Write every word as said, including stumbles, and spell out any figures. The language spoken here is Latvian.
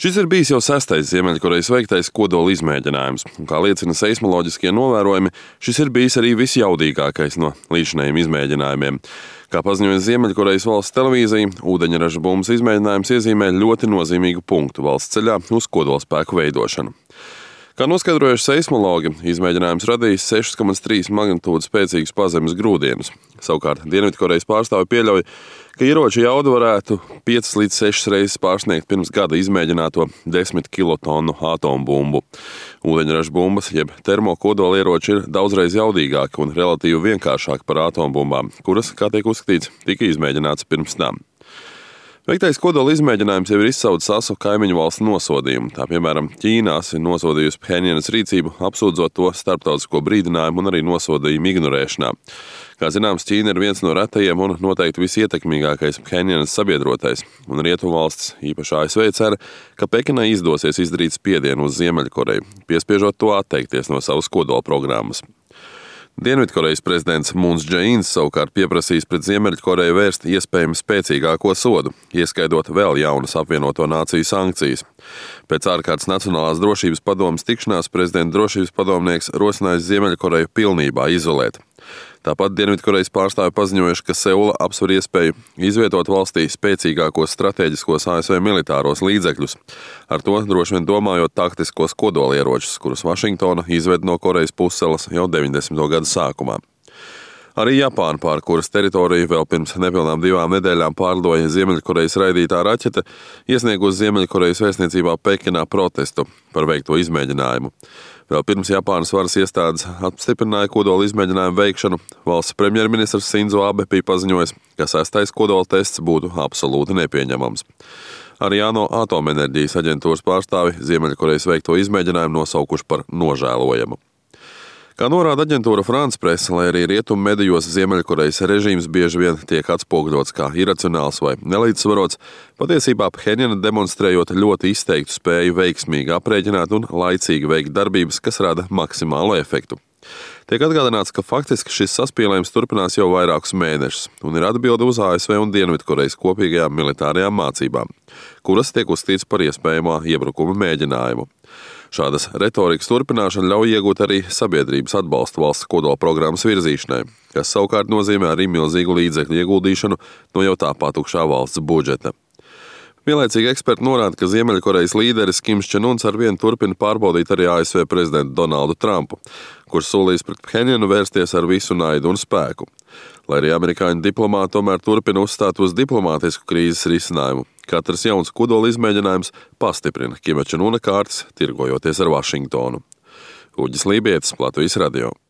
Šis ir bijis jau sestais Ziemeļkorejas veiktais kodola izmēģinājums, un, kā liecina seismoloģiskie novērojumi, šis ir bijis arī visjaudīgākais no līdzinējiem izmēģinājumiem. Kā paziņoja Ziemeļkorejas valsts televīzija, ūdeņraža bumbas izmēģinājums iezīmē ļoti nozīmīgu punktu valsts ceļā uz kodolspēku veidošanu. Kā noskaidrojuši seismologi, izmēģinājums radījis sešas komats trīs magnitūdas spēcīgus pazemes grūdienus. Savukārt Dienvidkorejas pārstāvi pieļauj, ka ieroča jauda varētu piecas līdz sešas reizes pārsniegt pirms gada izmēģināto desmit kilotonu atombumbu. Ūdeņraža bumbas, jeb termokodola ieroči ir daudzreiz jaudīgāki un relatīvi vienkāršāki par atombumbām, kuras, kā tiek uzskatīts, tika izmēģināts pirms tam. Veiktais kodola izmēģinājums jau ir izsaucis asu kaimiņu valstu nosodījumu. Tā, piemēram, Ķīnās ir nosodījusi Phenjanas rīcību, apsūdzot to starptautisko brīdinājumu un arī nosodījumu ignorēšanā. Kā zināms, Ķīna ir viens no retajiem un noteikti visietekmīgākais Phenjanas sabiedrotais, un rietumvalstis, īpaši A S V, cer, ka Pekinai izdosies izdarīt spiedienu uz Ziemeļkoreju, piespiežot to atteikties no savas kodola programmas. Dienvidkorejas prezidents Mūns Džeīns savukārt pieprasīs pret Ziemeļkoreju vērst iespējami spēcīgāko sodu, ieskaidot vēl jaunas apvienoto nāciju sankcijas. Pēc ārkārtas Nacionālās drošības padomes tikšanās prezidenta drošības padomnieks rosinājis Ziemeļkoreju pilnībā izolēt. Tāpat Dienvidkorejas pārstāvi paziņojuši, ka Seula apsver iespēju izvietot valstī spēcīgākos strateģiskos A S V militāros līdzekļus, ar to droši vien domājot taktiskos kodolieročus, kurus Vašingtona izved no Korejas pussalas jau deviņdesmito gadu sākumā. Arī Japāna, pār kuras teritoriju vēl pirms nepilnām divām nedēļām pārlidoja Ziemeļkorejas raidītā raķete, iesniegusi Ziemeļkorejas vēstniecībā Pekinā protestu par veikto izmēģinājumu. Vēl pirms Japānas varas iestādes apstiprināja kodola izmēģinājumu veikšanu, valsts premjerministrs Sinzo Abe bija paziņojis, ka sestais kodola tests būtu absolūti nepieņemams. Arī ANO atomenerģijas aģentūras pārstāvi Ziemeļkorejas veikto izmēģinājumu nosaukuši par nožēlojamu. Kā norāda aģentūra France Presse, lai arī rietumu medijos Ziemeļkorejas režīms bieži vien tiek atspoguļots kā iracionāls vai nelīdzsvarots, patiesībā Phenjana demonstrējot ļoti izteiktu spēju veiksmīgi aprēķināt un laicīgi veikt darbības, kas rada maksimālu efektu. Tiek atgādināts, ka faktiski šis saspīlējums turpinās jau vairākus mēnešus un ir atbilde uz A S V un Dienvidkorejas kopīgajām militārajām mācībām, kuras tiek uzskatīts par iespējamo iebrukuma mēģinājumu. Šādas retorikas turpināšana ļauj iegūt arī sabiedrības atbalstu valsts kodola programmas virzīšanai, kas savukārt nozīmē arī milzīgu līdzekļu ieguldīšanu no jau tā patukšā valsts budžeta. Vienlaicīgi eksperti norāda, ka Ziemeļkorejas līderis Kims Čen Uns arvien turpina pārbaudīt arī A S V prezidentu Donaldu Trumpu, kurš solījis pret Phenjanu vērsties ar visu naidu un spēku. Lai arī amerikāņu diplomāti tomēr turpina uzstāt uz diplomātisku krīzes risinājumu, katrs jauns kodola izmēģinājums pastiprina Kima Čen Una kārtas, tirgojoties ar Vašingtonu. Uģis Lībietis, Latvijas radio.